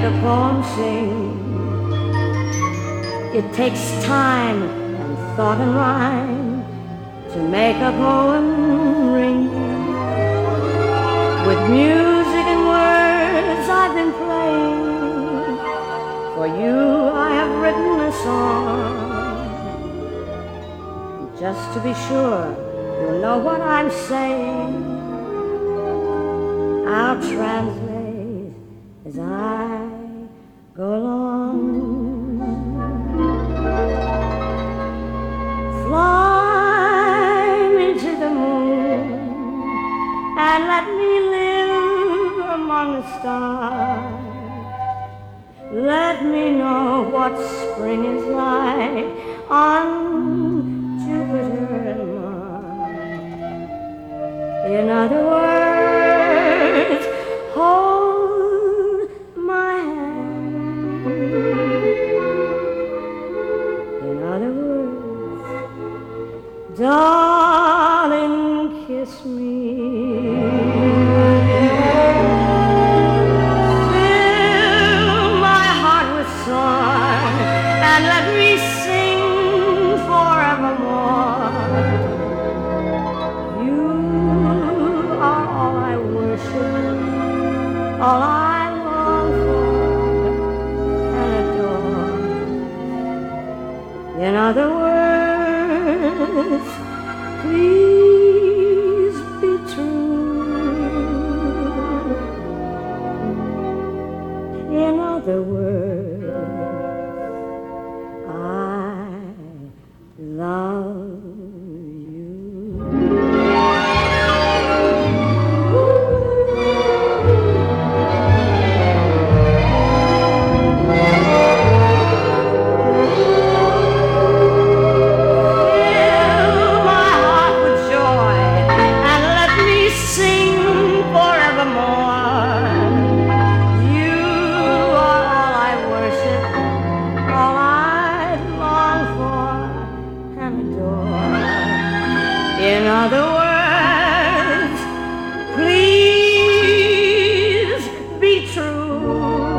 make a poem sing. It takes time and thought and rhyme to make a poem ring. With music and words I've been playing. For you I have written a song. Just to be sure you'll know what I'm saying, I'll translate as I go along. Fly me to the moon and let me live among the stars. Let me know what spring is like on Jupiter and Mars. In other words, hold my hand. In other words, darling, kiss me. Fill my heart with song and let me sing forevermore. You are all I worship, all I long for and adore. In other words, please be true. In other words, I love you. Fill my heart with joy and let me sing forevermore. You are all I worship, all I long for and adore. In other words, please be true.